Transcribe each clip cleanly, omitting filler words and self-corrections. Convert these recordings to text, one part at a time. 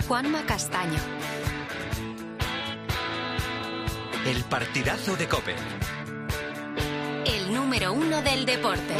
Juanma Castaño. El partidazo de COPE. El número 1 del deporte.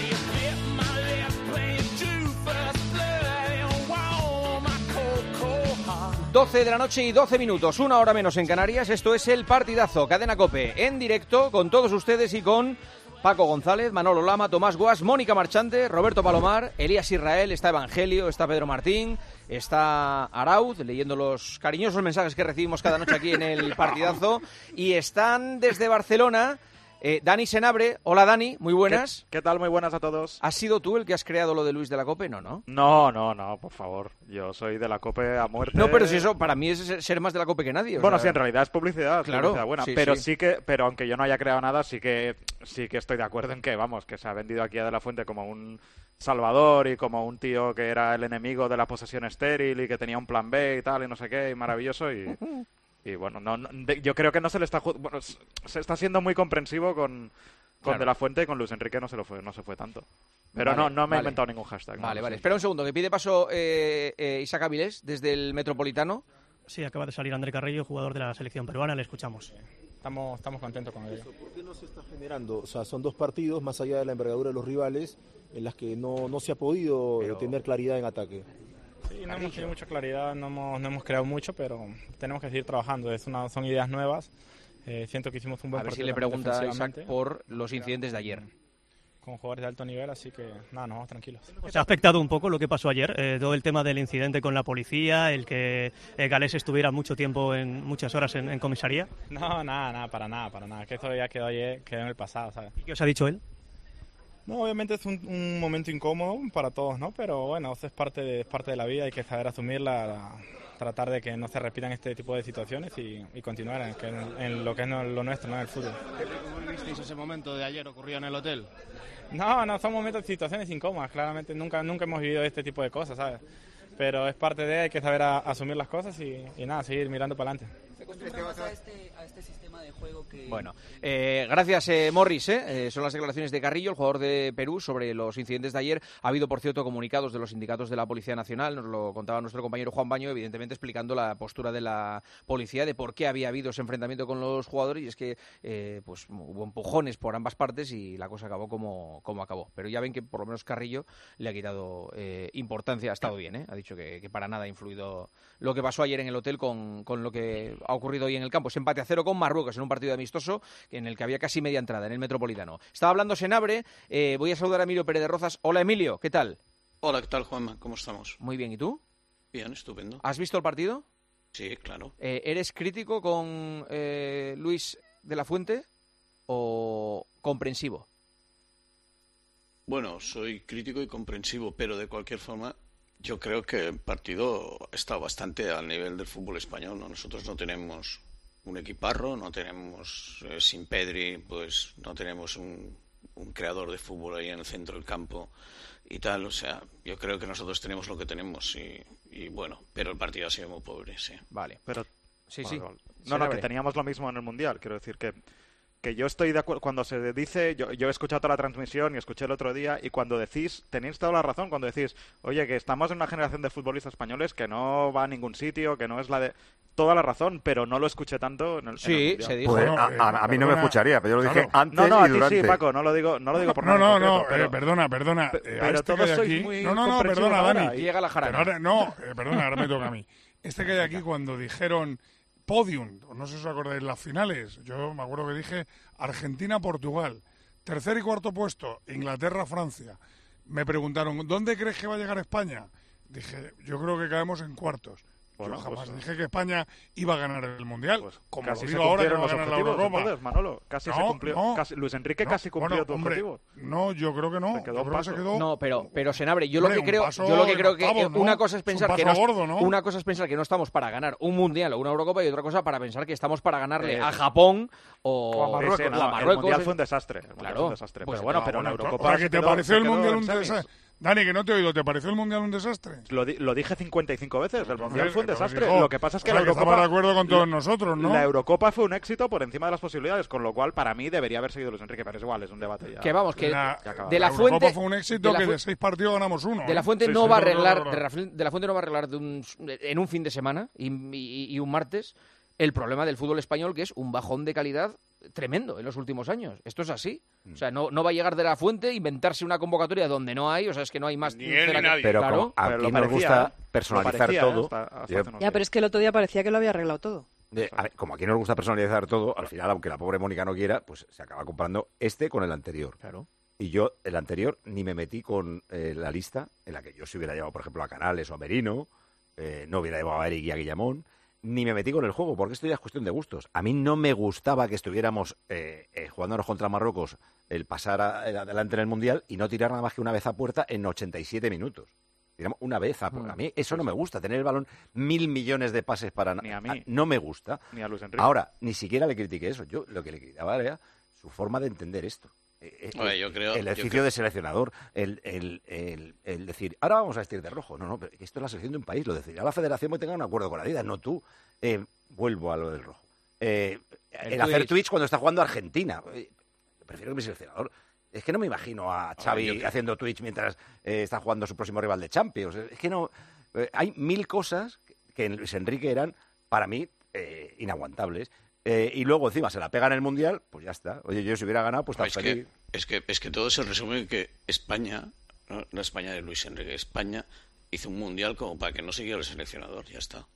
12 de la noche y 12 minutos, 1 hora menos en Canarias. Esto es el partidazo, Cadena COPE, en directo con todos ustedes y con Paco González, Manolo Lama, Tomás Guas, Mónica Marchante, Roberto Palomar, Elías Israel, está Evangelio, está Pedro Martín, está Arauz, leyendo los cariñosos mensajes que recibimos cada noche aquí en el partidazo, y están desde Barcelona Dani Senabre. Hola Dani, muy buenas. ¿Qué tal? Muy buenas a todos. ¿Has sido tú el que has creado lo de Luis de la COPE? No. No, por favor. Yo soy de la COPE a muerte. No, pero si eso para mí es ser más de la COPE que nadie. Bueno, sí, en realidad es publicidad, claro, publicidad buena. Sí, pero sí. Pero aunque yo no haya creado nada, sí que estoy de acuerdo en que, vamos, que se ha vendido aquí a De la Fuente como un salvador y como un tío que era el enemigo de la posesión estéril y que tenía un plan B y tal y no sé qué, y maravilloso y bueno, yo creo que no se le está... Bueno, se está siendo muy comprensivo con De la Fuente, y con Luis Enrique no se fue tanto. Pero vale, no me he inventado ningún hashtag. Vale. Espera un segundo, que pide paso Isaac Avilés desde el Metropolitano. Sí, acaba de salir André Carrillo, jugador de la selección peruana, le escuchamos. Estamos contentos con ello. ¿Por qué no se está generando? O sea, son dos partidos, más allá de la envergadura de los rivales, en las que no se ha podido tener claridad en ataque. Sí, no hemos tenido mucha claridad, no hemos creado mucho, pero tenemos que seguir trabajando. Son ideas nuevas. Siento que hicimos un buen partido. A ver si le pregunta a Isaac por los incidentes de ayer. Con jugadores de alto nivel, así que nada, nos vamos tranquilos. ¿Se ha afectado un poco lo que pasó ayer? Todo el tema del incidente con la policía, el que Galés estuviera muchas horas en comisaría. No, nada, para nada. Que esto ya quedó en el pasado, ¿sabes? ¿Y qué os ha dicho él? No, obviamente es un momento incómodo para todos, ¿no? Pero bueno, eso es parte de la vida, hay que saber asumirla, tratar de que no se repitan este tipo de situaciones y continuar en lo que es lo nuestro, ¿no? El fútbol. ¿Cómo visteis ese momento de ayer ocurrido en el hotel? No, son momentos, situaciones incómodas, claramente nunca hemos vivido este tipo de cosas, ¿sabes? Pero es parte de, hay que saber asumir las cosas y nada, seguir mirando para adelante. ¿Se acostumbra más a este sistema de juego que...? Bueno, gracias Morris, son las declaraciones de Carrillo, el jugador de Perú, sobre los incidentes de ayer. Ha habido, por cierto, comunicados de los sindicatos de la Policía Nacional, nos lo contaba nuestro compañero Juan Baño, evidentemente explicando la postura de la policía, de por qué había habido ese enfrentamiento con los jugadores, y es que pues hubo empujones por ambas partes y la cosa acabó como acabó. Pero ya ven que por lo menos Carrillo le ha quitado importancia, ha estado bien, ha dicho que para nada ha influido lo que pasó ayer en el hotel con lo que ha ocurrido hoy en el campo. Es empate a 0 con Marruecos en un partido amistoso en el que había casi media entrada en el Metropolitano. Estaba hablando Senabre, voy a saludar a Emilio Pérez de Rozas. Hola Emilio, ¿qué tal? Hola, ¿qué tal Juanma? ¿Cómo estamos? Muy bien, ¿y tú? Bien, estupendo. ¿Has visto el partido? Sí, claro. ¿Eres crítico con Luis de la Fuente o comprensivo? Bueno, soy crítico y comprensivo, pero de cualquier forma yo creo que el partido está bastante al nivel del fútbol español, ¿no? Nosotros no tenemos un equiparro, no tenemos, sin Pedri, pues no tenemos un creador de fútbol ahí en el centro del campo y tal. O sea, yo creo que nosotros tenemos lo que tenemos y bueno, pero el partido ha sido muy pobre, sí. Vale. Pero sí. No, que teníamos lo mismo en el Mundial. Quiero decir que yo estoy de acuerdo cuando se dice, yo he escuchado toda la transmisión y escuché el otro día, y cuando decís, tenéis toda la razón cuando decís, oye, que estamos en una generación de futbolistas españoles que no va a ningún sitio, que no es la de... Toda la razón, pero no lo escuché tanto en el Mundial. Se dijo. Pues a mí no me escucharía, pero yo lo dije antes a y durante. ti sí, Paco, no lo digo por nada. No, pero, perdona. Pero todos sois muy perdona, Dani. Y llega la jarana. Perdona, ahora me toca a mí. Que hay aquí cuando dijeron podium, no sé si os acordáis, las finales, yo me acuerdo que dije Argentina-Portugal, tercer y cuarto puesto, Inglaterra-Francia. Me preguntaron, ¿dónde crees que va a llegar España? Dije, yo creo que caemos en cuartos. Bueno, yo jamás dije que España iba a ganar el Mundial, como lo digo ahora que no va a ganar la Eurocopa. Entonces, Manolo, casi se cumplió. Luis Enrique casi cumplió tu objetivo. No, yo creo que no. Se quedó. No, pero Senabre, yo lo que creo que una cosa es pensar que no estamos para ganar un Mundial o una Eurocopa, y otra cosa para pensar que estamos para ganarle a Japón o a Marruecos. El Mundial fue un desastre. Claro. Pero bueno, pero la Eurocopa... ¿Para que te pareció el Mundial un desastre? Dani, que no te he oído, ¿te pareció el Mundial un desastre? Lo dije 55 veces, el Mundial fue un Pero desastre. dijo, Lo que pasa es que claro, la Eurocopa... estaba de acuerdo con todos nosotros, ¿no? La Eurocopa fue un éxito por encima de las posibilidades, con lo cual para mí debería haber seguido Luis Enrique, pero es igual, es un debate ya. Que vamos, que La Fuente... Eurocopa fue un éxito que de 6 partidos ganamos 1. De la Fuente Sí, no sí, va a no, arreglar, no. de la Fuente no va a arreglar en un fin de semana y un martes el problema del fútbol español, que es un bajón de calidad tremendo en los últimos años. Esto es así. O sea, no va a llegar de la Fuente, inventarse una convocatoria donde no hay, o sea, es que no hay más... Ni él ni nadie. Pero claro, como aquí nos gusta personalizar todo... Ya, pero es que el otro día parecía que lo había arreglado todo. A ver, como aquí nos gusta personalizar todo, al final, aunque la pobre Mónica no quiera, pues se acaba comprando este con el anterior. Claro. Y yo, el anterior, ni me metí con la lista en la que yo se hubiera llevado, por ejemplo, a Canales o a Merino, no hubiera llevado a Eric y a Guillamón, ni me metí con el juego, porque esto ya es cuestión de gustos. A mí no me gustaba que estuviéramos jugándonos contra Marruecos el pasar adelante en el Mundial y no tirar nada más que una vez a puerta en 87 minutos. Tiramos una vez a puerta. A mí eso no me gusta, tener el balón 1.000 millones de pases para... Ni a mí. No me gusta. Ni a Luis Enrique. Ahora, ni siquiera le critiqué eso. Yo lo que le criticaba era su forma de entender esto. El ejercicio de seleccionador, el decir, ahora vamos a vestir de rojo. No, pero esto es la selección de un país, lo decidirá la federación que tenga un acuerdo con la Adidas, no tú. Vuelvo a lo del rojo. El hacer tweets cuando está jugando Argentina. Prefiero que mi seleccionador... Es que no me imagino a Xavi haciendo tweets mientras está jugando su próximo rival de Champions. Es que no... hay 1000 cosas que en Luis Enrique eran, para mí, inaguantables. Y luego encima se la pega en el Mundial, pues ya está. Oye, yo si hubiera ganado, pues tan feliz. Es que todo se resume en que España, ¿no? La España de Luis Enrique, España hizo un Mundial como para que no siguiera el seleccionador, ya está.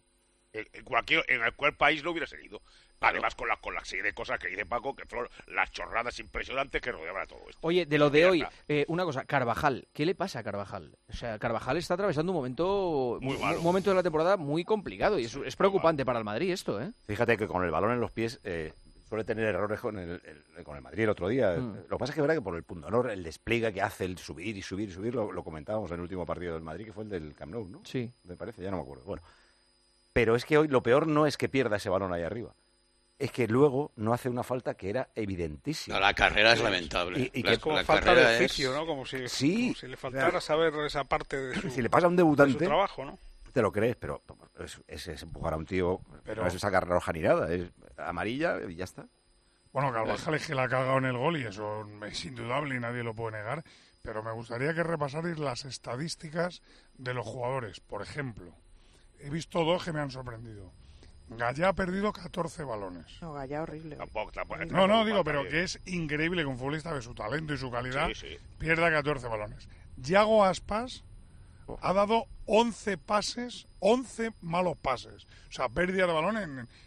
En cualquier país lo hubiera seguido. Además, con la serie de cosas que dice Paco, que fueron las chorradas impresionantes que rodeaban a todo esto. Oye, de lo de hoy, una cosa, Carvajal, ¿qué le pasa a Carvajal? O sea, Carvajal está atravesando un momento de la temporada muy complicado y es preocupante para el Madrid esto, ¿eh? Fíjate que con el balón en los pies suele tener errores con el Madrid el otro día. Lo que pasa es que es verdad que por el pundonor, el despliegue que hace, el subir y subir y subir, lo comentábamos en el último partido del Madrid, que fue el del Camp Nou, ¿no? Sí. Me parece, ya no me acuerdo. Bueno, pero es que hoy lo peor no es que pierda ese balón ahí arriba. Es que luego no hace una falta que era evidentísima. No, la carrera es lamentable. Y que es como falta de oficio, ¿no? Como si le faltara saber esa parte de su, si le pasa a un debutante, de su trabajo, ¿no? Te lo crees, pero es empujar a un tío, pero no es sacar roja ni nada, es amarilla y ya está. Bueno, Carvajal es que la ha cagado en el gol y eso es indudable y nadie lo puede negar, pero me gustaría que repasarais las estadísticas de los jugadores. Por ejemplo, he visto 2 que me han sorprendido. Gallá ha perdido 14 balones. No, Gallá horrible. No, digo, pero que es increíble que un futbolista de su talento y su calidad pierda 14 balones. Yago Aspas ha dado 11 pases, 11 malos pases. O sea, pérdida de balón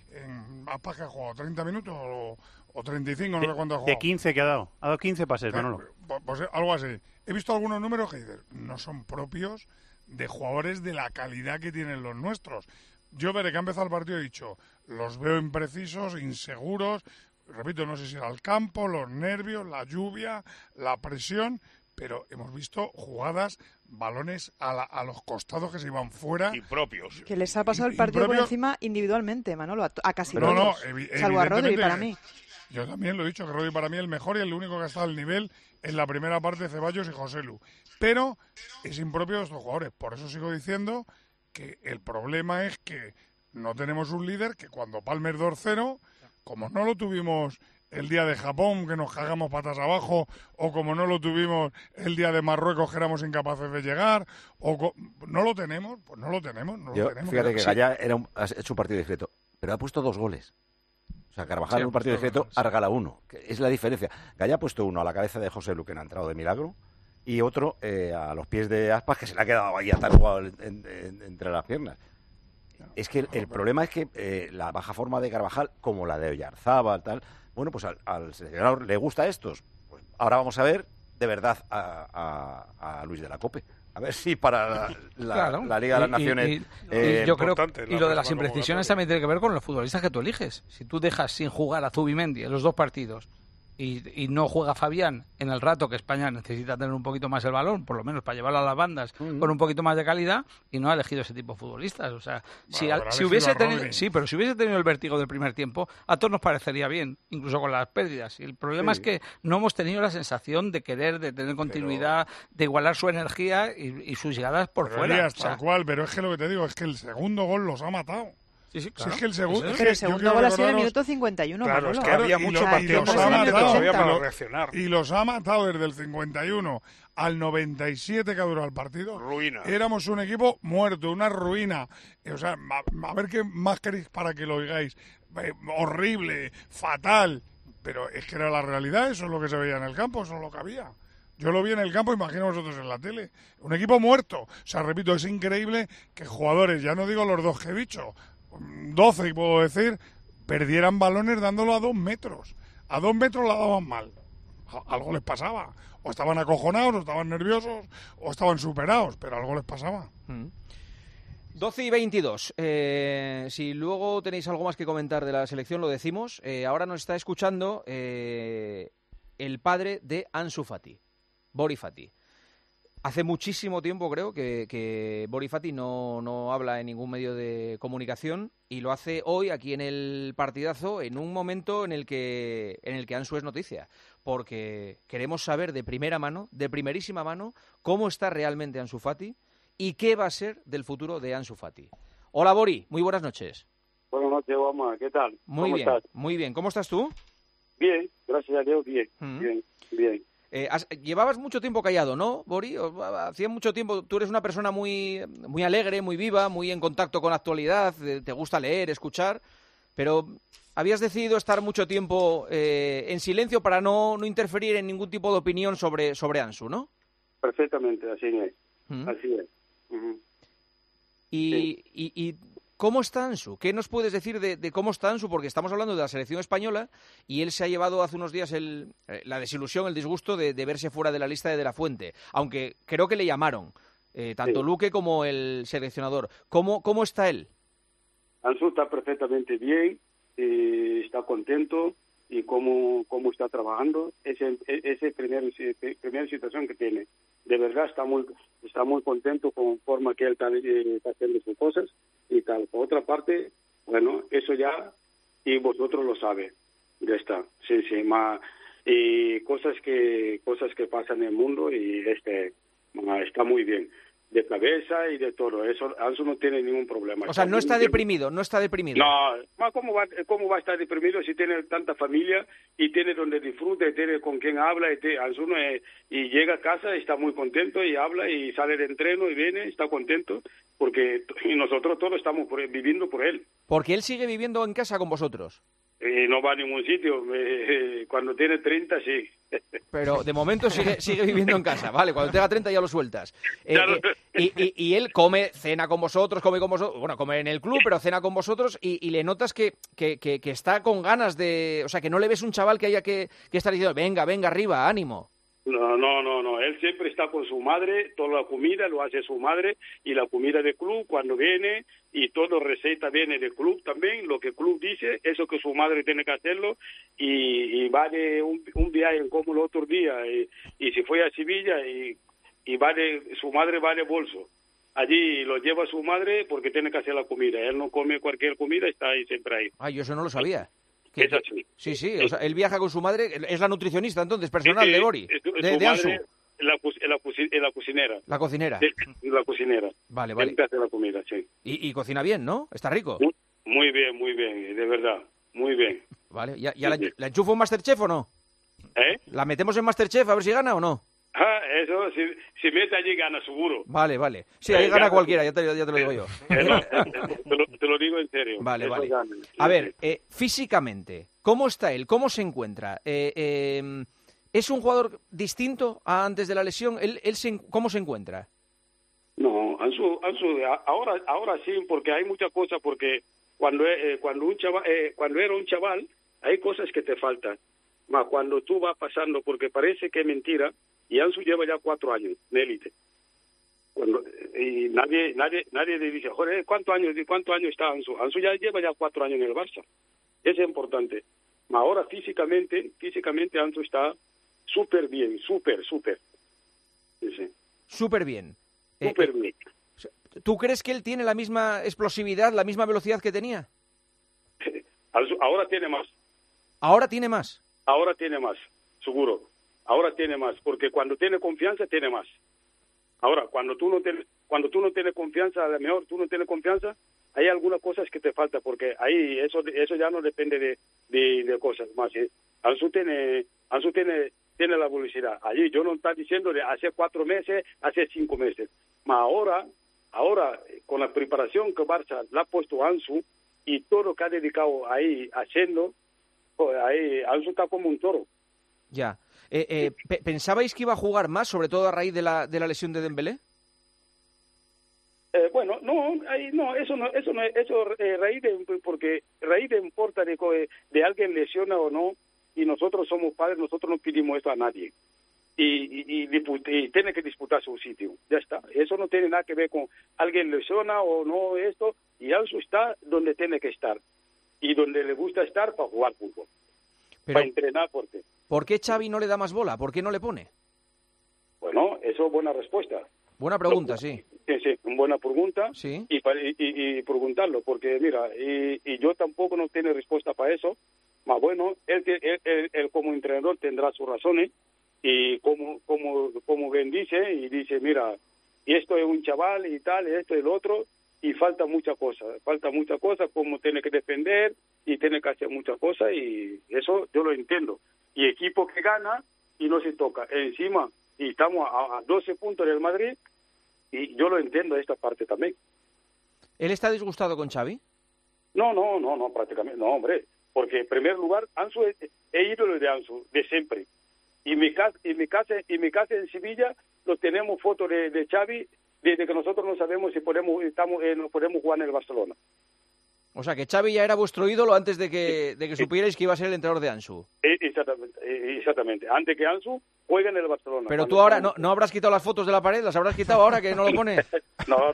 en Aspas, que ha jugado 30 minutos o 35, no sé cuánto ha jugado. De 15 que ha dado. Ha dado 15 pases, Manolo. Pues algo así. He visto algunos números que dicen, no son propios de jugadores de la calidad que tienen los nuestros. Yo, desde que ha empezado el partido, he dicho, los veo imprecisos, inseguros, repito, no sé si era el campo, los nervios, la lluvia, la presión, pero hemos visto jugadas, balones a los costados que se iban fuera. Impropios. Que les ha pasado el partido por encima individualmente, Manolo, a casi todos. No, salvo a Rodri, para mí. Yo también lo he dicho, que Rodri para mí es el mejor y el único que ha estado al nivel en la primera parte de Ceballos y Joselu. Pero es impropio de estos jugadores, por eso sigo diciendo que el problema es que no tenemos un líder que cuando Palmer 2-0, como no lo tuvimos el día de Japón, que nos cagamos patas abajo, o como no lo tuvimos el día de Marruecos, que éramos incapaces de llegar, no lo tenemos, pues no lo tenemos. Fíjate que Gallá ha hecho un partido discreto, pero ha puesto 2 goles. O sea, Carvajal en un partido discreto, Argala 1, que es la diferencia. Gallá ha puesto uno a la cabeza de José Lu, que no ha entrado de milagro, y otro a los pies de Aspas, que se le ha quedado ahí hasta jugado entre las piernas. Es que el problema es que la baja forma de Carvajal, como la de Oyarzábal, tal, bueno, pues al seleccionador le gusta estos. Pues ahora vamos a ver de verdad a Luis de la Cope. A ver si para la Liga de las Naciones... yo creo y lo de las imprecisiones también tiene que ver con los futbolistas que tú eliges. Si tú dejas sin jugar a Zubimendi en los 2 partidos y no juega Fabián en el rato que España necesita tener un poquito más el balón, por lo menos para llevarlo a las bandas con un poquito más de calidad, y no ha elegido ese tipo de futbolistas. O sea, si hubiese tenido el vértigo del primer tiempo, a todos nos parecería bien, incluso con las pérdidas. Y el problema es que no hemos tenido la sensación de tener continuidad, de igualar su energía y sus llegadas por fuera. Elías, tal cual, pero es que lo que te digo es que el segundo gol los ha matado. Sí, claro. Si es que el segundo, pero el segundo gol ha sido en el minuto 51. Claro, Manolo. es que había mucho partido todavía para reaccionar. Y los ha matado desde el 51 al 97 que ha durado el partido. Ruina. Éramos un equipo muerto, una ruina. O sea, a ver qué más queréis para que lo oigáis. Horrible, fatal. Pero es que era la realidad, eso es lo que se veía en el campo, eso es lo que había. Yo lo vi en el campo, imagino vosotros en la tele. Un equipo muerto. O sea, repito, es increíble que jugadores, ya no digo los dos que he dicho, 12 puedo decir, perdieran balones dándolo a 2 metros. A 2 metros la daban mal. Algo les pasaba. O estaban acojonados, o estaban nerviosos, o estaban superados, pero algo les pasaba. 12 y 22. Si luego tenéis algo más que comentar de la selección, lo decimos. Ahora nos está escuchando el padre de Ansu Fati, Bori Fati. Hace muchísimo tiempo, creo, que Bori Fati no habla en ningún medio de comunicación, y lo hace hoy aquí en el partidazo, en un momento en el que Ansu es noticia, porque queremos saber de primera mano, de primerísima mano, cómo está realmente Ansu Fati y qué va a ser del futuro de Ansu Fati. Hola, Bori, muy buenas noches. Buenas noches, Obama, ¿qué tal? Muy bien, estás? Muy bien. ¿Cómo estás tú? Bien, gracias a Dios, bien, bien. Llevabas mucho tiempo callado, ¿no, Bori? Hacía mucho tiempo. Tú eres una persona muy alegre, muy viva, muy en contacto con la actualidad, te gusta leer, escuchar, pero habías decidido estar mucho tiempo en silencio para no interferir en ningún tipo de opinión sobre Ansu, ¿no? Perfectamente, así es. Así es. Y ¿cómo está Ansu? ¿Qué nos puedes decir de cómo está Ansu? Porque estamos hablando de la selección española y él se ha llevado hace unos días la desilusión, el disgusto de verse fuera de la lista de la Fuente, aunque creo que le llamaron, tanto Luque como el seleccionador. ¿Cómo está él? Ansu está perfectamente bien, está contento, y cómo está trabajando. Esa primera situación que tiene. De verdad está muy contento con la forma que él está haciendo sus cosas y tal. Por otra parte, bueno, eso ya, y vosotros lo sabéis, ya está. Sí, y cosas que pasan en el mundo, y está muy bien. De cabeza y de todo. Eso Ansu no tiene ningún problema. O sea, no está deprimido. No, ¿cómo va a estar deprimido si tiene tanta familia y tiene donde disfruta y tiene con quien habla? Ansu y llega a casa y está muy contento y habla y sale de entreno y viene, está contento, porque y nosotros todos estamos viviendo por él. Porque él sigue viviendo en casa con vosotros. No va a ningún sitio. Cuando tiene 30, sí. Pero de momento sigue viviendo en casa, ¿vale? Cuando tenga 30 ya lo sueltas. Y él cena con vosotros, bueno, come en el club, pero cena con vosotros, y le notas que está con ganas de... O sea, que no le ves un chaval que haya que estar diciendo, venga, arriba, ánimo. No. Él siempre está con su madre, toda la comida lo hace su madre, y la comida del club cuando viene, y todo receta viene del club también, lo que el club dice, eso que su madre tiene que hacerlo, y va de un viaje como el otro día, y se fue a Sevilla, y su madre va de bolso. Allí lo lleva su madre porque tiene que hacer la comida. Él no come cualquier comida, está ahí siempre ahí. Ay, yo eso no lo sabía. Es así. Sí, o sea, él viaja con su madre, es la nutricionista entonces personal de Bori, de Ansu. La cocinera. La cocinera. La cocinera. Vale. Él te hace la comida, sí. Y cocina bien, ¿no? Está rico. Muy bien, de verdad, muy bien. Vale, ¿ya la enchufo en Masterchef o no? ¿La metemos en Masterchef a ver si gana o no? Eso, si mete allí gana seguro. Vale. Sí, ahí gana cualquiera, ya te lo digo yo. Te lo digo en serio. Vale. A ver, físicamente, ¿cómo está él? ¿Cómo se encuentra? ¿Es un jugador distinto a antes de la lesión? ¿Cómo se encuentra? No, Ansu ahora sí, porque hay muchas cosas, porque cuando era un chaval, hay cosas que te faltan. Cuando tú vas pasando, porque parece que es mentira, y Ansu lleva ya 4 años en élite. Y nadie le dice, joder, ¿cuántos años está Ansu? Ansu ya lleva 4 años en el Barça. Eso es importante. Ahora físicamente Ansu está súper bien, súper. Sí. Súper bien. Súper bien. ¿Tú crees que él tiene la misma explosividad, la misma velocidad que tenía? Ahora tiene más. ¿Ahora tiene más? Ahora tiene más, seguro. Ahora tiene más, porque cuando tiene confianza, tiene más. Ahora, cuando tú no tienes confianza, a lo mejor tú no tienes confianza, hay algunas cosas que te falta, porque ahí eso ya no depende de cosas más. Ansu tiene la velocidad. Allí yo no estoy diciendo de hace 4 meses, hace 5 meses. Ahora, con la preparación que Barça le ha puesto a Ansu y todo lo que ha dedicado ahí haciendo, pues ahí Ansu está como un toro. Ya. ¿Pensabais que iba a jugar más, sobre todo a raíz de la lesión de Dembélé? Bueno, porque raíz de importa de alguien lesiona o no, y nosotros somos padres, nosotros no pedimos esto a nadie. Y tiene que disputar su sitio, ya está. Eso no tiene nada que ver con alguien lesiona o no esto, y Ansu está donde tiene que estar, y donde le gusta estar para jugar fútbol, para entrenar fuerte. ¿Por qué Xavi no le da más bola? ¿Por qué no le pone? Bueno, eso es buena respuesta. Buena pregunta, sí. Sí, buena pregunta. Sí. Y preguntarlo, porque mira, y yo tampoco no tengo respuesta para eso. Más bueno, él como entrenador tendrá sus razones, y como bien dice, mira, y esto es un chaval y tal, y esto y lo otro, y falta muchas cosas, como tiene que defender y tiene que hacer muchas cosas, y eso yo lo entiendo. Y equipo que gana y no se toca encima, y estamos a 12 puntos del Madrid, y yo lo entiendo esta parte también. ¿Él está disgustado con Xavi? No, prácticamente, no, hombre, porque en primer lugar, Ansu es ídolo de Ansu, de siempre. Y mi casa en Sevilla, tenemos fotos de Xavi desde que nosotros no sabemos si nos podemos jugar en el Barcelona. O sea, que Xavi ya era vuestro ídolo antes de que supierais que iba a ser el entrenador de Ansu. Exactamente. Antes que Ansu juegue en el Barcelona. Pero tú ahora no habrás quitado las fotos de la pared, las habrás quitado ahora que no lo pones. No,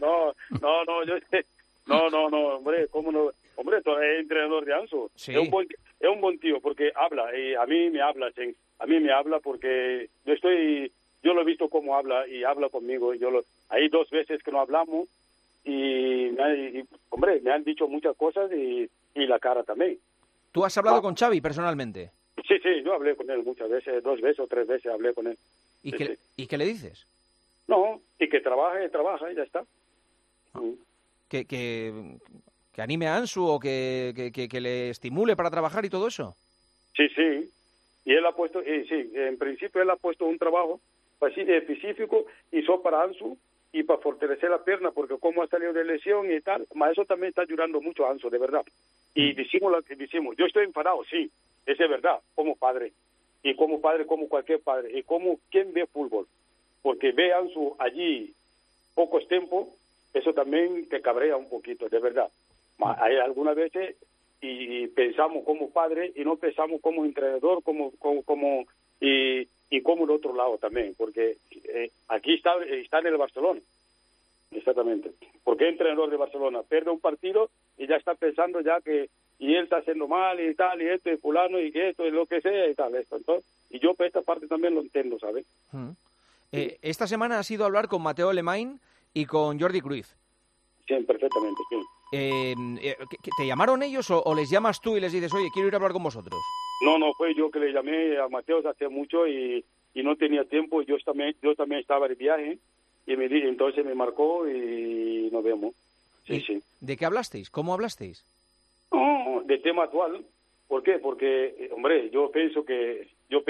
hombre, ¿cómo no? Hombre, tú eres entrenador de Ansu. Sí. Es un buen tío, porque habla, y a mí me habla porque yo lo he visto cómo habla, y habla conmigo, y hay 2 veces que no hablamos, y hombre, me han dicho muchas cosas, y la cara también. ¿Tú has hablado con Xavi personalmente? Sí, yo hablé con él muchas veces, 2 veces o 3 veces hablé con él. ¿Y qué le dices? No, y que trabaja, y ya está. ¿Que anime a Ansu o que le estimule para trabajar y todo eso? Sí. Y él ha puesto, en principio él ha puesto un trabajo así específico, y eso para Ansu y para fortalecer la pierna, porque como ha salido de lesión y tal, eso también está ayudando mucho a Ansu, de verdad. Y decimos lo que decimos. Yo estoy enfadado, sí, es de verdad, como padre, como cualquier padre, y como quien ve fútbol, porque ve a Ansu allí pocos tiempos, eso también te cabrea un poquito, de verdad. Hay algunas veces y pensamos como padre y no pensamos como entrenador, y como el otro lado también, porque aquí está en el Barcelona, exactamente. Porque el entrenador de Barcelona pierde un partido y ya está pensando ya que y él está haciendo mal y tal, y esto, y fulano, y que esto, y lo que sea, y tal, esto. Entonces, y yo por esta parte también lo entiendo, ¿sabes? Esta semana has ido a hablar con Mateo Alemany y con Jordi Cruyff. Sí, perfectamente, sí. ¿Te llamaron ellos o les llamas tú y les dices, oye, quiero ir a hablar con vosotros? No, fue yo que le llamé a Mateo hace mucho y no tenía tiempo. Yo también estaba de viaje y entonces me marcó y nos vemos. Sí. ¿De qué hablasteis? ¿Cómo hablasteis? No, de tema actual. ¿Por qué? Porque, hombre, yo pienso que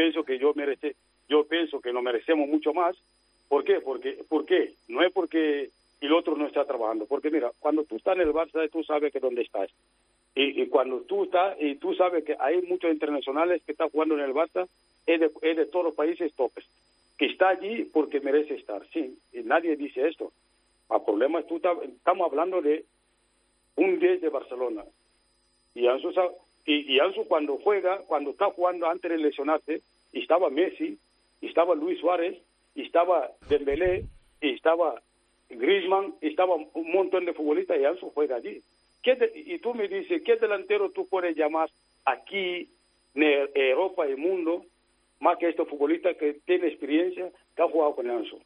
nos merecemos mucho más. ¿Por qué? Porque no es porque el otro no está trabajando. Porque mira, cuando tú estás en el Barça, tú sabes que dónde estás. Y cuando tú estás, y tú sabes que hay muchos internacionales que están jugando en el Barça, es de todos los países topes, que está allí porque merece estar. Sí, y nadie dice esto. El problema es estamos hablando de un 10 de Barcelona. Y Ansu cuando está jugando antes de lesionarse, y estaba Messi, y estaba Luis Suárez, y estaba Dembélé, y estaba Griezmann, y estaba un montón de futbolistas, y Ansu juega allí. Y tú me dices, ¿qué delantero tú puedes llamar aquí en Europa y el mundo, más que estos futbolistas que tienen experiencia, que han jugado con Ansu.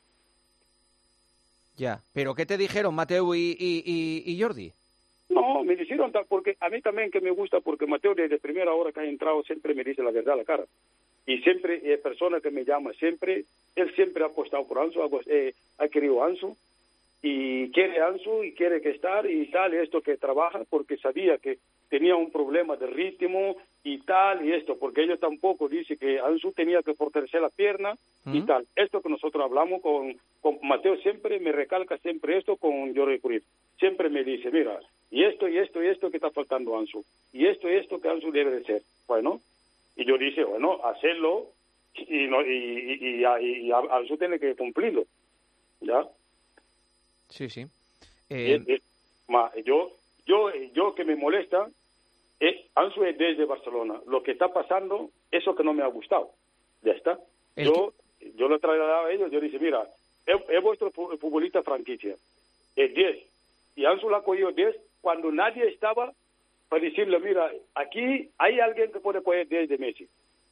Ya, pero ¿qué te dijeron Mateu y Jordi? No, me dijeron, porque a mí también que me gusta, porque Mateu desde primera hora que ha entrado siempre me dice la verdad a la cara. Y siempre, persona que me llama, él siempre ha apostado por Ansu, ha querido Ansu, y quiere Ansu, y quiere que estar, y tal, esto que trabaja, porque sabía que tenía un problema de ritmo, y tal, y esto, porque ellos tampoco dice que Ansu tenía que fortalecer la pierna, y tal. Esto que nosotros hablamos con Mateu, siempre me recalca siempre esto con Jordi Cruyff. Siempre me dice, mira, y esto que está faltando Ansu, y esto que Ansu debe de ser. Bueno, y yo dije, bueno, hacerlo, y Ansu tiene que cumplirlo, ¿ya? Sí. Yo que me molesta, Ansu es desde Barcelona. Lo que está pasando, eso que no me ha gustado. Ya está. Yo lo trasladaba a ellos, yo dije, mira, es vuestro futbolista franquicia, es 10. Y Ansu la ha cogido 10 cuando nadie estaba para decirle, mira, aquí hay alguien que puede coger 10 de Messi.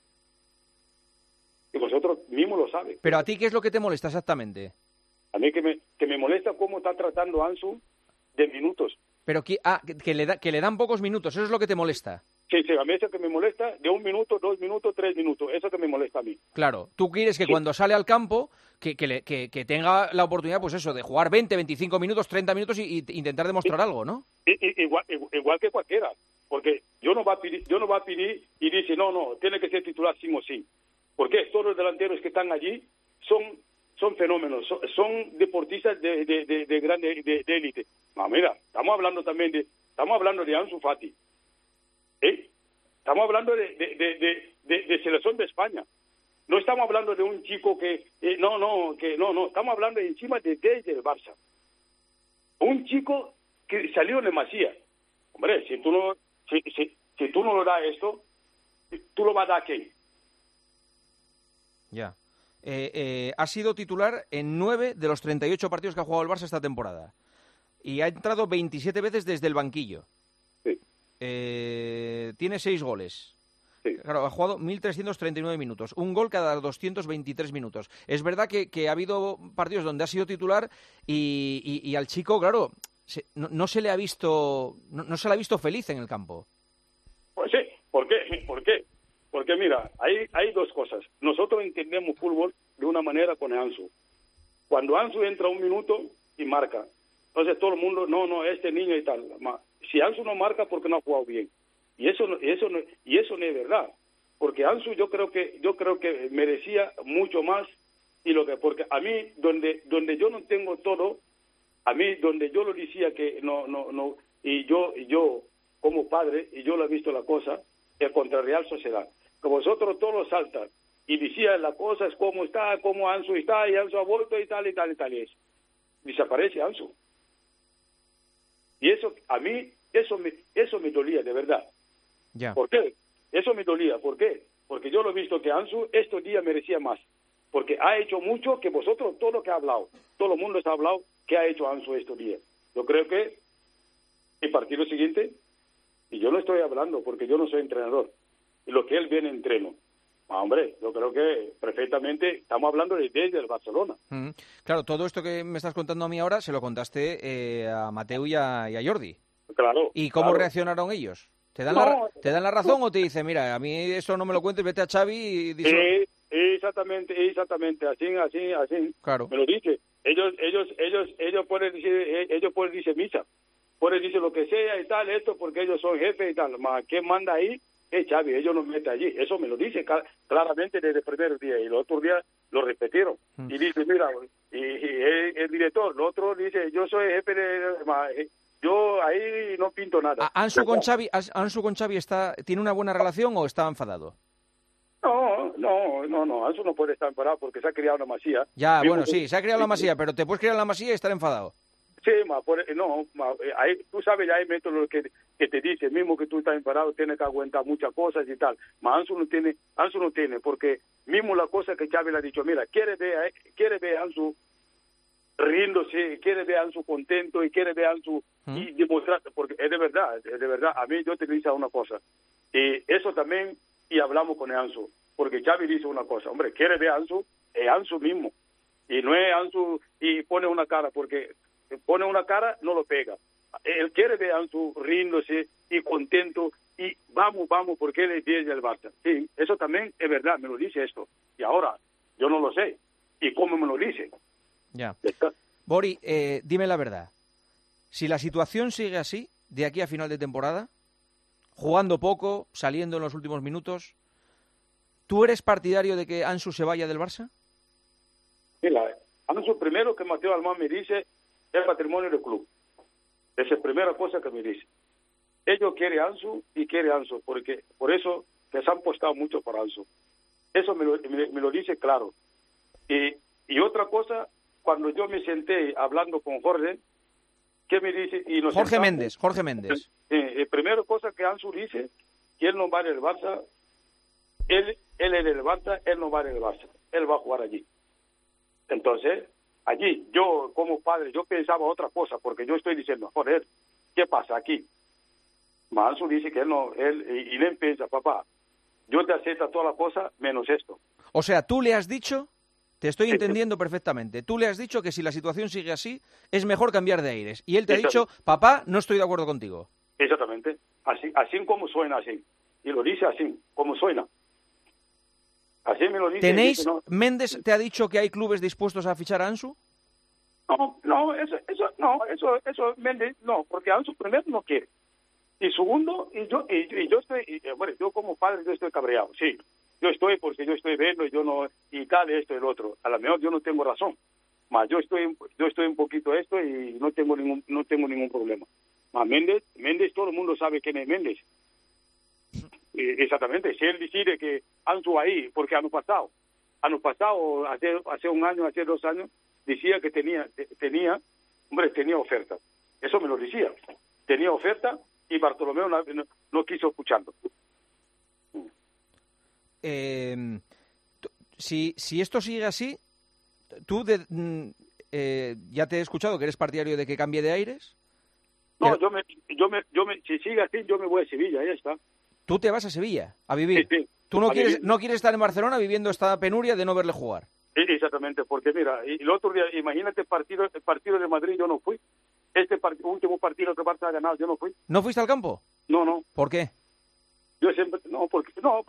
Y vosotros mismos lo saben. Pero a ti, ¿qué es lo que te molesta exactamente? A mí que me molesta cómo está tratando Ansu de minutos. Pero que le dan pocos minutos, ¿eso es lo que te molesta? Sí, a mí eso que me molesta, de 1 minuto, 2 minutos, 3 minutos, eso que me molesta a mí. Claro, tú quieres que cuando sale al campo, que tenga la oportunidad, pues eso, de jugar 20, 25 minutos, 30 minutos y intentar demostrar algo, ¿no? Igual que cualquiera, porque yo no va a pedir y dice, no, tiene que ser titular sí o sí. Porque todos los delanteros que están allí son fenómenos, son deportistas de grande de élite. No, mira, estamos hablando de Ansu Fati. Estamos hablando de selección de España. No estamos hablando de un chico que no, estamos hablando encima desde el Barça. Un chico que salió de Masía. Hombre, si tú no lo das esto, ¿tú lo vas a dar a quién? Ya. Ha sido titular en 9 de los 38 partidos que ha jugado el Barça esta temporada. Y ha entrado 27 veces desde el banquillo. Sí. Tiene 6 goles. Sí. Claro, ha jugado 1.339 minutos. Un gol cada 223 minutos. Es verdad que ha habido partidos donde ha sido titular y al chico, claro, no se le ha visto feliz en el campo. Pues sí. ¿Por qué? Porque mira, hay dos cosas. Nosotros entendemos fútbol de una manera con Ansu. Cuando Ansu entra 1 minuto y marca, entonces todo el mundo, no, este niño y tal. Si Ansu no marca, porque no ha jugado bien. Y eso no es verdad. Porque Ansu yo creo que merecía mucho más, porque a mí donde yo no tengo todo, a mí donde yo lo decía que no y yo como padre, y yo lo he visto la cosa, es contra Real Sociedad. Que vosotros todos lo saltan y decían las cosas como está, como Ansu está, y Ansu ha vuelto y tal. Desaparece Ansu. Y eso, a mí, eso me dolía, de verdad. Ya. ¿Por qué? Eso me dolía. ¿Por qué? Porque yo lo he visto que Ansu estos días merecía más. Porque ha hecho mucho que vosotros, todo lo que ha hablado, todo el mundo está hablado que ha hecho Ansu estos días. Yo creo que el partido siguiente, y yo no estoy hablando porque yo no soy entrenador, y lo que él viene entreno. Hombre, yo creo que perfectamente estamos hablando desde el Barcelona. Claro, todo esto que me estás contando a mí ahora se lo contaste a Mateu y a Jordi. Claro. ¿Y cómo reaccionaron ellos? ¿Te dan la razón o te dicen, mira, a mí eso no me lo cuentes, vete a Xavi y dice... Exactamente, así. Claro. Me lo dice. Ellos pueden decir misa, pueden decir lo que sea y tal, esto porque ellos son jefes y tal. ¿Quién manda ahí? Xavi, ellos nos meten allí. Eso me lo dice claramente desde el primer día, y los otros días lo repitieron. Y dice, mira, y el director, el otro dice, yo soy jefe yo ahí no pinto nada. ¿Ansu con Xavi tiene una buena relación o está enfadado? No, Ansu no puede estar enfadado porque se ha criado en la Masía. Ya, bueno, sí, se ha criado en la Masía, pero te puedes criar en la Masía y estar enfadado. Sí, ahí, tú sabes, ya hay métodos que te dicen, mismo que tú estás enfadado, tienes que aguantar muchas cosas y tal. Ansu no tiene, porque mismo la cosa que Xavi le ha dicho, mira, quiere ver a Ansu riéndose, quiere ver a Ansu contento y quiere ver a Ansu y demostrar, porque es de verdad, a mí yo te digo una cosa, y eso también y hablamos con Ansu, porque Xavi dice una cosa, hombre, quiere ver a Ansu, es Ansu mismo, y no es Ansu y pone una cara, porque pone una cara, no lo pega. Él quiere ver a Ansu riéndose y contento, y vamos, porque él es 10 del Barça. Sí, eso también es verdad, me lo dice esto. Y ahora, yo no lo sé. ¿Y cómo me lo dice? Ya. Bori, dime la verdad. Si la situación sigue así, de aquí a final de temporada, jugando poco, saliendo en los últimos minutos, ¿tú eres partidario de que Ansu se vaya del Barça? Mira, Ansu primero que Mateo Alemán me dice es patrimonio del club. Esa es la primera cosa que me dice. Ellos quieren Ansu y quieren Ansu, porque por eso que se han apostado mucho por Ansu. Eso me lo dice claro. Y otra cosa, cuando yo me senté hablando con Jorge, ¿qué me dice? Y Jorge Méndez. Primera cosa que Ansu dice, que él no va en el Barça, él es el Barça, él no va en el Barça, él va a jugar allí. Entonces, allí, yo como padre, yo pensaba otra cosa, porque yo estoy diciendo, joder, ¿qué pasa aquí? Ansu dice que él piensa, papá, yo te acepto toda la cosa menos esto. O sea, tú le has dicho, te estoy entendiendo perfectamente, tú le has dicho que si la situación sigue así, es mejor cambiar de aires. Y él te ha dicho, papá, no estoy de acuerdo contigo. Exactamente, así como suena así. Y lo dice así, como suena. Así me lo dice. ¿Tenéis, no. Méndez te ha dicho que hay clubes dispuestos a fichar a Ansu? No, eso Méndez, no, porque Ansu primero no quiere. Y segundo, yo estoy, bueno, yo como padre yo estoy cabreado, sí. Yo estoy porque yo estoy viendo y yo no, y tal, esto y el otro. A lo mejor yo no tengo razón, mas yo estoy un poquito esto y no tengo ningún problema. Mas Méndez, todo el mundo sabe quién es Méndez. Exactamente, si él decide que Ansu ahí, porque año pasado, hace un año, hace 2 años, decía que tenía oferta. Eso me lo decía. Tenía oferta y Bartolomeo no quiso escucharlo. Si esto sigue así, tú ya te he escuchado que eres partidario de que cambie de aires. No, si sigue así, yo me voy a Sevilla, ya está. Tú te vas a Sevilla a vivir. Sí. Tú no quieres estar en Barcelona viviendo esta penuria de no verle jugar. Sí, exactamente, porque mira, y el otro día, imagínate el partido de Madrid, yo no fui. Último partido que Barça ha ganado, yo no fui. ¿No fuiste al campo? No. ¿Por qué? Yo siempre, porque no.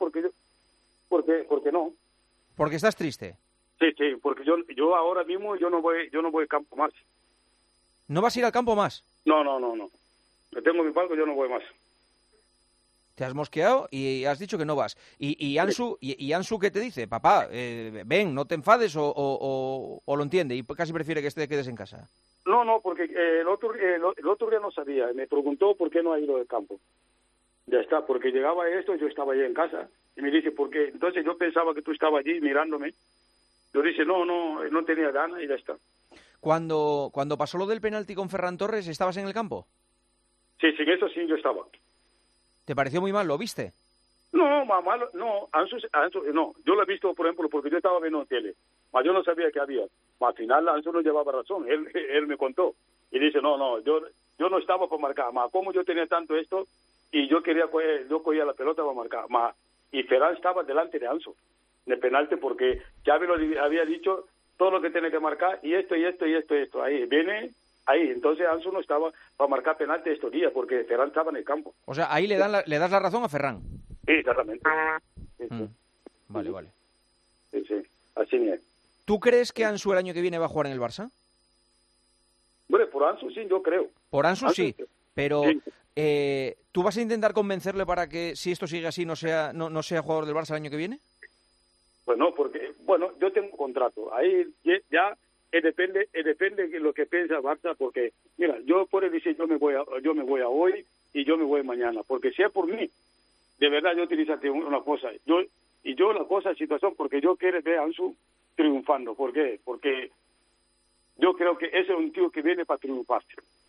¿Porque estás triste? Sí, porque yo ahora mismo yo no voy al campo más. ¿No vas a ir al campo más? No. Yo tengo mi palco, yo no voy más. Te has mosqueado y has dicho que no vas. ¿Y Ansu qué te dice? Papá, ven, no te enfades o lo entiende y casi prefiere que te quedes en casa. No, porque el otro día no sabía. Me preguntó por qué no ha ido al campo. Ya está, porque llegaba esto, yo estaba allí en casa. Y me dice, ¿por qué? Entonces yo pensaba que tú estabas allí mirándome. Yo dije, no tenía ganas y ya está. Cuando pasó lo del penalti con Ferran Torres, ¿estabas en el campo? Sí, sin eso sí, yo estaba. ¿Te pareció muy mal? ¿Lo viste? No, malo, no, Ansu, no. Yo lo he visto, por ejemplo, porque yo estaba viendo en tele. Pero yo no sabía que había. Al final Ansu no llevaba razón. Él me contó. Y dice, no, yo no estaba para marcar. Mas como yo tenía tanto esto y yo cogía la pelota para marcar. Y Ferran estaba delante de Ansu, de penalti, porque Xavi lo había dicho todo lo que tiene que marcar y esto. Ahí viene. Ahí, entonces Ansu no estaba para marcar penalti estos días, porque Ferran estaba en el campo. O sea, ahí le das la razón a Ferran. Sí, exactamente. Sí. Vale. Sí, así es. ¿Tú crees que Ansu el año que viene va a jugar en el Barça? Bueno, por Ansu sí, yo creo. Por Ansu sí, pero sí. ¿Tú vas a intentar convencerle para que, si esto sigue así, no sea jugador del Barça el año que viene? Pues no, porque, yo tengo un contrato. Ahí ya... depende de lo que piensa Barça, porque mira, yo puedo decir yo me voy a hoy y yo me voy mañana, porque si es por mí, de verdad yo utilizaría una cosa, la situación, porque yo quiero ver a Ansu triunfando. ¿Por qué? Porque yo creo que ese es un tío que viene para triunfar.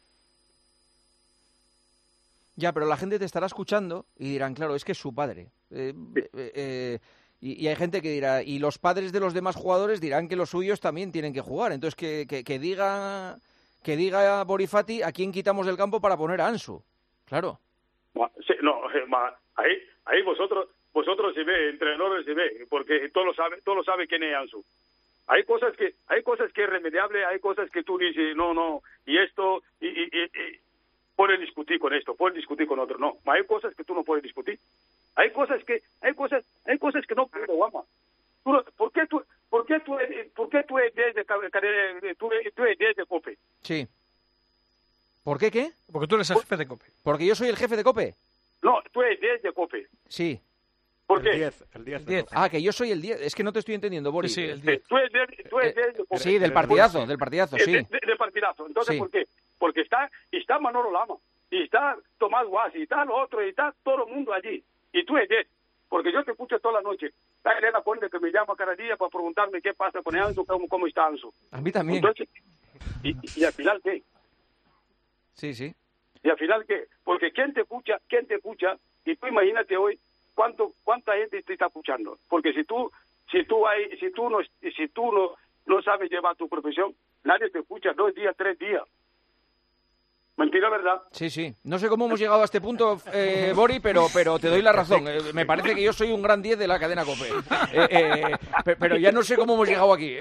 Ya, pero la gente te estará escuchando y dirán, claro, es que es su padre. Y hay gente que dirá, y los padres de los demás jugadores dirán que los suyos también tienen que jugar. Entonces que diga Borifati a quién quitamos del campo para poner a Ansu. Claro. Sí, no, ahí vosotros vosotros se ve, entrenadores se ve, porque todos lo sabe quién es Ansu. Hay cosas que es remediable, hay cosas que tú dices, no, y esto, y pueden discutir con esto, pueden discutir con otro, no, hay cosas que tú no puedes discutir. Hay cosas que no puedo, Guama. ¿Por qué tú eres 10 de COPE? Sí. ¿Por qué? Porque tú eres el jefe de COPE. ¿Porque yo soy el jefe de COPE? No, tú eres 10 de COPE. Sí. ¿Por qué? El 10. Ah, que yo soy el 10. Es que no te estoy entendiendo, Boris. Sí, el 10. Tú eres 10 de COPE. Sí, del partidazo, sí. Del partidazo. Entonces, sí. ¿por qué? Porque está Manolo Lama, y está Tomás Guas, y está lo otro, y está todo el mundo allí. Y tú eres 10. Porque yo te escucho toda la noche. Está Elena Conde que me llama cada día para preguntarme qué pasa con Ansu, cómo está Ansu. A mí también. Entonces, ¿y al final qué? Sí. ¿Y al final qué? Porque ¿quién te escucha? Y tú imagínate hoy cuánta gente te está escuchando. Porque si tú no sabes llevar tu profesión, nadie te escucha 2 días, 3 días. Mentira, ¿verdad? Sí. No sé cómo hemos llegado a este punto, Bori, pero te doy la razón. Me parece que yo soy un gran 10 de la cadena COPE. Pero ya no sé cómo hemos llegado aquí.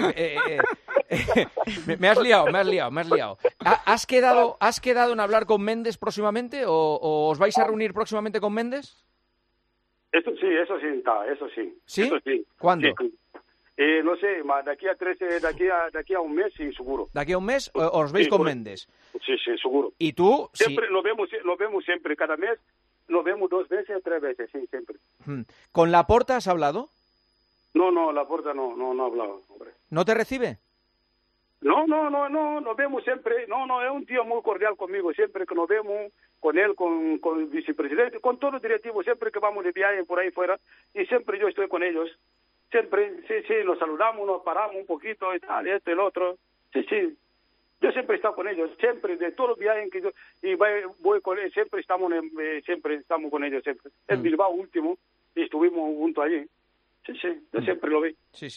Me has liado. ¿Has quedado en hablar con Méndez próximamente o os vais a reunir próximamente con Méndez? Eso sí está, eso sí. ¿Sí? Eso sí. ¿Cuándo? Sí. No sé, de aquí a un mes, sí, seguro. ¿De aquí a un mes os veis con Méndez? Sí, seguro. ¿Y tú? Siempre nos vemos siempre, cada mes nos vemos 2 veces, 3 veces, sí, siempre. ¿Con Laporta has hablado? No, Laporta no ha hablado, hombre. ¿No te recibe? No, nos vemos siempre. No, es un tío muy cordial conmigo, siempre que nos vemos con él, con el vicepresidente, con todos los directivos, siempre que vamos de viaje por ahí fuera, y siempre yo estoy con ellos. Siempre, sí, nos saludamos, nos paramos un poquito y tal, esto y el otro. Sí. Yo siempre he estado con ellos, siempre, de todos los viajes que yo voy con ellos, siempre estamos con ellos, siempre. En Bilbao último, y estuvimos juntos allí. Sí, yo siempre lo vi. Sí.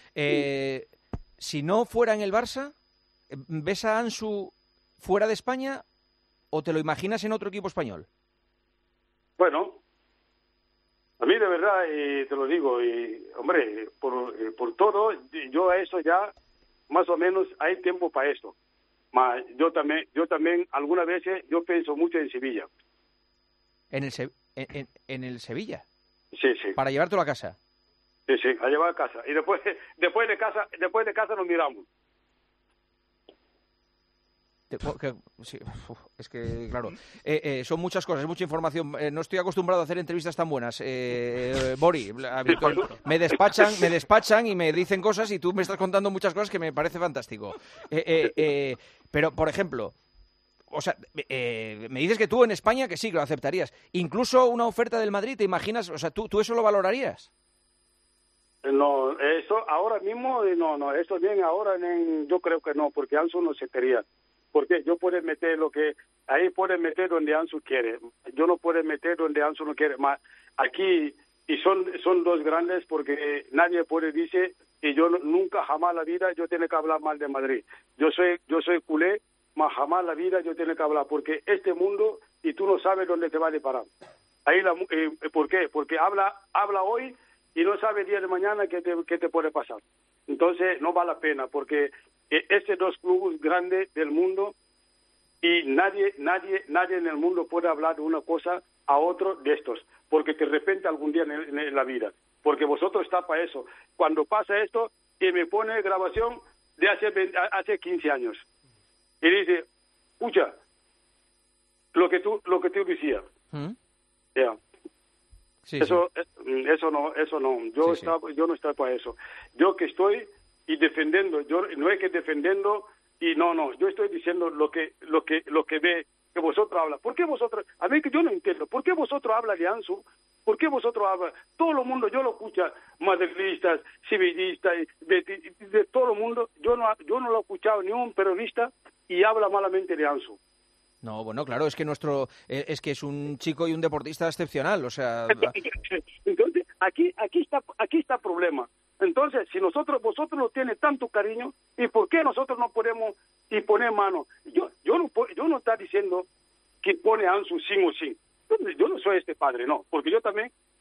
Si no fuera en el Barça, ¿ves a Ansu fuera de España o te lo imaginas en otro equipo español? Bueno, a mí de verdad, te lo digo, y hombre, por todo, yo a eso ya, más o menos, hay tiempo para esto. Yo también, algunas veces, yo pienso mucho en Sevilla. ¿En el Sevilla? Sí. ¿Para llevártelo a casa? Sí, a llevar a casa. Y después de casa nos miramos. Sí, es que, claro, son muchas cosas, mucha información. No estoy acostumbrado a hacer entrevistas tan buenas. Bori, me despachan y me dicen cosas y tú me estás contando muchas cosas que me parece fantástico. Pero, por ejemplo, o sea, me dices que tú en España que sí, que lo aceptarías. Incluso una oferta del Madrid, ¿te imaginas? O sea, ¿tú eso lo valorarías? No, eso ahora mismo, no, eso bien ahora, yo creo que no, porque Ansu no se quería. Porque yo puedo meter ahí pueden meter donde Ansu quiere. Yo no puedo meter donde Ansu no quiere. Aquí, y son 2 grandes porque nadie puede decir, y yo nunca jamás la vida yo tengo que hablar mal de Madrid. Yo soy culé, mas jamás la vida yo tengo que hablar, porque este mundo, y tú no sabes dónde te va a deparar. Ahí ¿por qué? Porque habla hoy y no sabe el día de mañana qué te puede pasar. Entonces no vale la pena, porque estos 2 clubes grandes del mundo, y nadie en el mundo puede hablar de una cosa a otro de estos, porque de repente algún día en la vida, porque vosotros está para eso. Cuando pasa esto, y me pone grabación de hace 15 años, y dice, escucha, lo que tú decías. Yeah. Sí, eso no, yo no estoy para eso. Yo que estoy y defendiendo, yo no es que defendiendo y no, yo estoy diciendo lo que ve que vosotros hablan. ¿Por qué vosotros? A mí que yo no entiendo. ¿Por qué vosotros hablan de Ansu? ¿Por qué vosotros hablan? Todo el mundo, yo lo escucho, madridistas, sevillistas, de todo el mundo. Yo no lo he escuchado ni un periodista y habla malamente de Ansu. No, bueno, claro, es que es que es un chico y un deportista excepcional, o sea. Entonces, aquí está el problema. Entonces, si vosotros no tienen tanto cariño, ¿y por qué nosotros no podemos y poner mano? Yo no está diciendo que pone a Ansu sí o sí. Yo no soy este padre, no, porque yo también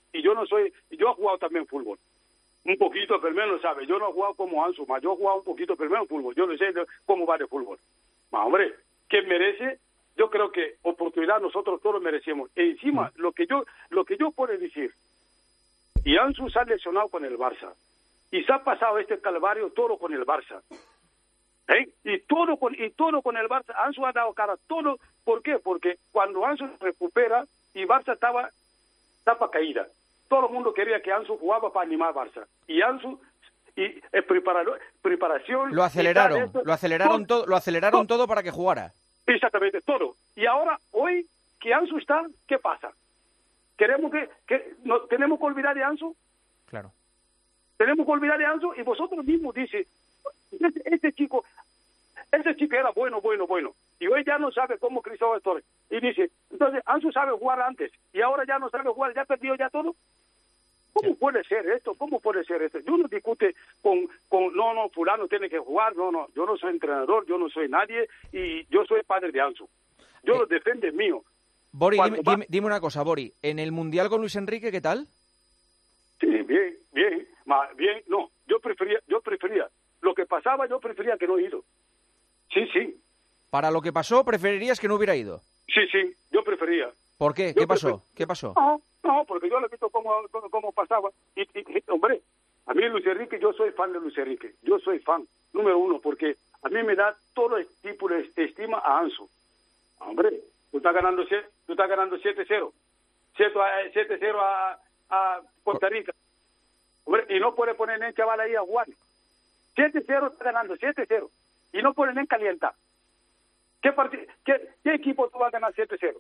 Y yo he jugado también fútbol. Un poquito, pero menos, ¿sabes? Yo no he jugado como Ansu, más yo he jugado un poquito, pero menos fútbol. Yo no sé cómo va de fútbol. Más, hombre, ¿quién merece? Yo creo que oportunidad nosotros todos merecemos. E encima, lo que yo puedo decir, y Ansu se ha lesionado con el Barça, y se ha pasado este calvario todo con el Barça. Y todo con el Barça. Ansu ha dado cara todo. ¿Por qué? Porque cuando Ansu se recupera y Barça estaba caída, todo el mundo quería que Ansu jugaba para animar a Barça. Y Ansu preparación. Lo aceleraron todo para que jugara. Exactamente, todo. Y ahora, hoy que Ansu está, ¿qué pasa? ¿Tenemos que olvidar de Ansu? Claro. Tenemos que olvidar de Ansu, y vosotros mismos dice, ese chico era bueno. Y hoy ya no sabe cómo Cristóbal Torres. Y dice, entonces Ansu sabe jugar antes, y ahora ya no sabe jugar, ya perdió ya todo. ¿Cómo puede ser esto? Yo no discute con fulano tiene que jugar, no, yo no soy entrenador, yo no soy nadie, y yo soy padre de Ansu. Yo lo defiendo mío. Bori, dime una cosa, Bori, ¿en el Mundial con Luis Enrique qué tal? Sí, bien. Bien, no, yo prefería. Lo que pasaba, yo prefería que no he ido. Sí. Para lo que pasó, preferirías que no hubiera ido. Sí, yo prefería. ¿Por qué? ¿Qué pasó? No, porque yo lo he visto cómo pasaba. Y, hombre, a mí Luis Enrique, yo soy fan de Luis Enrique. Yo soy fan, número uno, porque a mí me da todo el tipo de estima a Ansu. Hombre, tú estás ganando 7-0. 7-0 a Costa Rica. Hombre, y no puede poner en chaval ahí a jugar. 7-0 está ganando, 7-0. Y no pueden en calientar. ¿Qué equipo tú vas a ganar 7-0?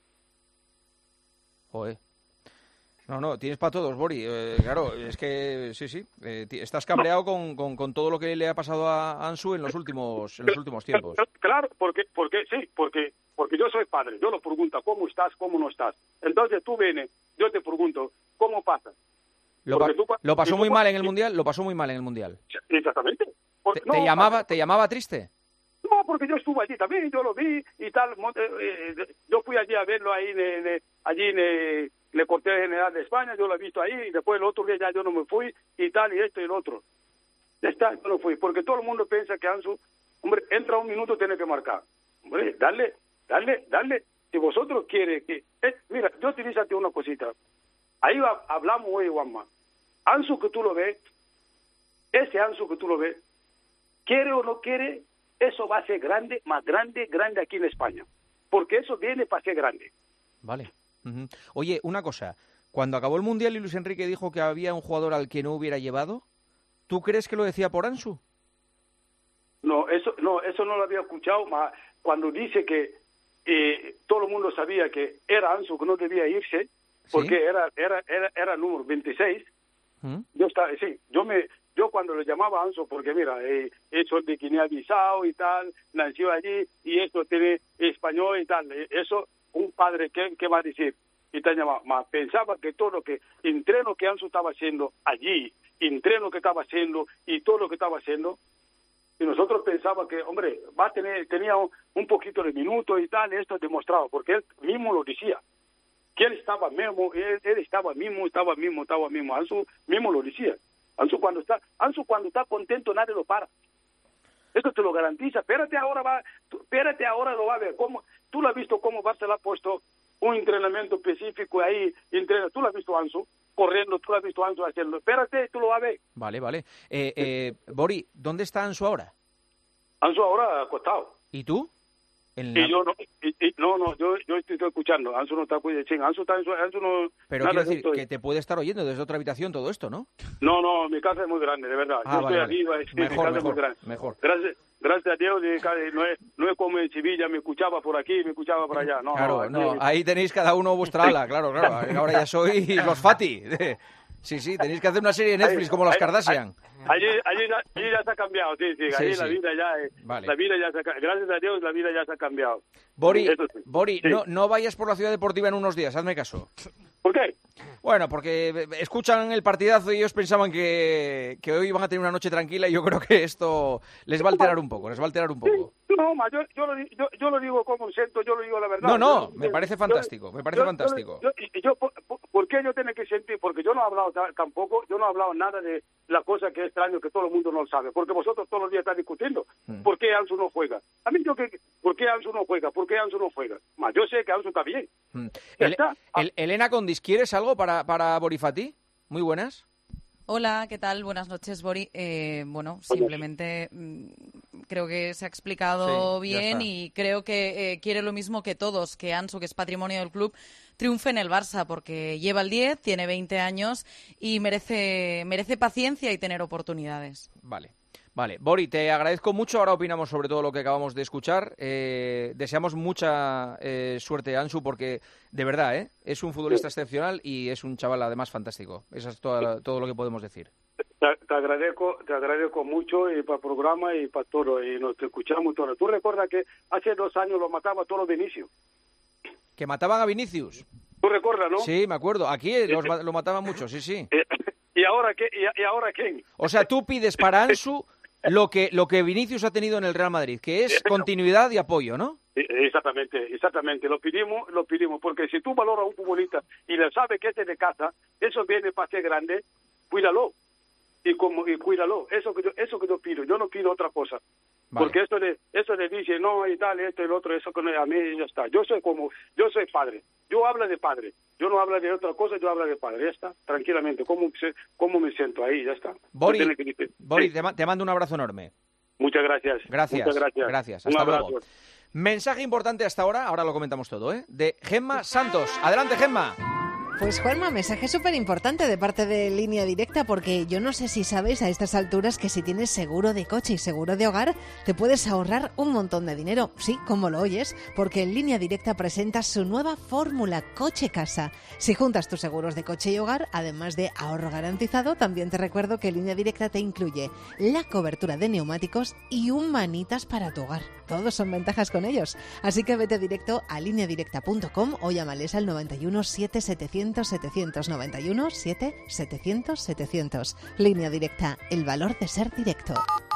Joder. No, tienes para todos, Bori. Claro, es que sí. Estás cabreado con todo lo que le ha pasado a Ansu en los últimos tiempos. Claro, porque yo soy padre. Yo lo pregunto, ¿cómo estás, cómo no estás? Entonces tú vienes, yo te pregunto, ¿cómo pasa? Lo pasó muy mal en el Mundial. Exactamente. ¿Te llamaba triste? No, porque yo estuve allí también, yo lo vi y tal. Yo fui allí a verlo ahí en el cuartel general de España, yo lo he visto ahí, y después el otro día ya yo no me fui y tal, y esto y el otro. Ya está, yo no fui, porque todo el mundo piensa que Ansu, hombre, entra un minuto, tiene que marcar. Hombre, dale. Si vosotros quieren que... mira, yo te digo una cosita. Ahí hablamos hoy, Juanma. Ansu que tú lo ves, ese Ansu que tú lo ves, quiere o no quiere, eso va a ser grande, más grande aquí en España. Porque eso viene para ser grande. Vale. Uh-huh. Oye, una cosa. Cuando acabó el Mundial y Luis Enrique dijo que había un jugador al que no hubiera llevado, ¿tú crees que lo decía por Ansu? No, eso no lo había escuchado. Cuando dice que todo el mundo sabía que era Ansu que no debía irse, porque era número 26. Yo cuando lo llamaba Ansu, porque mira, eso de Guinea-Bissau y tal, nació allí, y esto tiene español y tal, eso, un padre, ¿qué va a decir? Y te llamaba, pensaba que todo lo que, entreno que Ansu estaba haciendo allí, entreno que estaba haciendo, y todo lo que estaba haciendo, y nosotros pensábamos que, hombre, tenía un poquito de minutos y tal, esto demostrado, porque él mismo lo decía. Que él estaba mismo, Ansu mismo lo decía. Ansu cuando está contento nadie lo para. Esto te lo garantiza. Espérate ahora lo va a ver. Tú lo has visto cómo Barça le ha puesto un entrenamiento específico ahí, tú lo has visto Ansu corriendo, tú lo has visto Ansu haciendo. Espérate, tú lo vas a ver. Vale. Bori, ¿dónde está Ansu ahora? Ansu ahora acostado. ¿Y tú? Yo estoy escuchando. Ansu no está Ansu no. Pero quiero decir que te puede estar oyendo desde otra habitación todo esto, ¿no? No, mi casa es muy grande, de verdad. Yo estoy aquí, mejor. Gracias a Dios, no es como en Sevilla, me escuchaba por aquí, me escuchaba por allá. Ahí tenéis cada uno vuestra ala, claro. Ahora ya sois los Fati. Sí, tenéis que hacer una serie de Netflix como las Kardashian. Allí ya se ha cambiado, sí. Allí la vida ya la vida ya se ha cambiado. Gracias a Dios la vida ya se ha cambiado. Bori, sí. No vayas por la ciudad deportiva en unos días, hazme caso. ¿Por qué? Bueno, porque escuchan el partidazo y ellos pensaban que hoy van a tener una noche tranquila y yo creo que esto les va a alterar un poco. No, yo lo digo como siento, yo lo digo la verdad. No, me parece fantástico, fantástico. ¿Por qué yo tengo que sentir? Porque yo no he hablado tampoco, yo no he hablado nada de la cosa que es extraño, que todo el mundo no lo sabe, porque vosotros todos los días están discutiendo por qué Ansu no juega. A mí ¿por qué Ansu no juega? ¿Por qué Ansu no juega? Yo sé que Ansu está bien. Elena Condis, ¿quieres algo para Borifati? Muy buenas. Hola, ¿qué tal? Buenas noches, Bori. Simplemente creo que se ha explicado bien y creo que quiere lo mismo que todos, que Ansu, que es patrimonio del club, triunfe en el Barça, porque lleva el 10, tiene 20 años y merece paciencia y tener oportunidades. Vale, Bori, te agradezco mucho. Ahora opinamos sobre todo lo que acabamos de escuchar. Deseamos mucha suerte a Ansu porque, de verdad, es un futbolista excepcional y es un chaval además fantástico. Eso es todo lo que podemos decir. Te agradezco mucho y para el programa y para todo. Y nos escuchamos todo. ¿Tú recuerdas que hace 2 años lo mataba todo Vinicius? ¿Que mataban a Vinicius? ¿Tú recuerdas, no? Sí, me acuerdo. Aquí lo mataban mucho, sí. ¿Y ahora qué? ¿Y ahora quién? O sea, tú pides para Ansu lo que Vinicius ha tenido en el Real Madrid, que es continuidad y apoyo, ¿no? Exactamente. Lo pedimos, porque si tú valoras a un futbolista y le sabes que es de casa, eso viene para ser grande, cuídalo. Y cuídalo. Eso que yo pido. Yo no pido otra cosa. Vale. Porque eso de dice no y tal, esto y lo otro, eso que a mí ya está. Yo soy padre. Yo hablo de padre. Yo no hablo de otra cosa, yo hablo de padre. Ya está, tranquilamente. ¿Cómo me siento ahí? Ya está. Bori, te mando un abrazo enorme. Muchas gracias. Gracias. Hasta luego. Mensaje importante hasta ahora lo comentamos todo, de Gemma Santos. Adelante, Gemma. Pues Juanma, mensaje súper importante de parte de Línea Directa, porque yo no sé si sabéis a estas alturas que si tienes seguro de coche y seguro de hogar, te puedes ahorrar un montón de dinero. Sí, como lo oyes, porque en Línea Directa presenta su nueva fórmula Coche-Casa. Si juntas tus seguros de coche y hogar, además de ahorro garantizado, también te recuerdo que Línea Directa te incluye la cobertura de neumáticos y un manitas para tu hogar. Todos son ventajas con ellos. Así que vete directo a lineadirecta.com o llámales al 91 7700 791 700 700. Línea Directa, el valor de ser directo.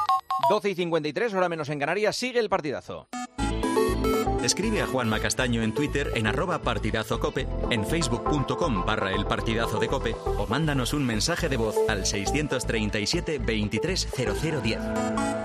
12:53, hora menos en Canarias, sigue el partidazo. Escribe a Juanma Castaño en Twitter en @partidazocope, en facebook.com/elpartidazodecope o mándanos un mensaje de voz al 637 23 0010.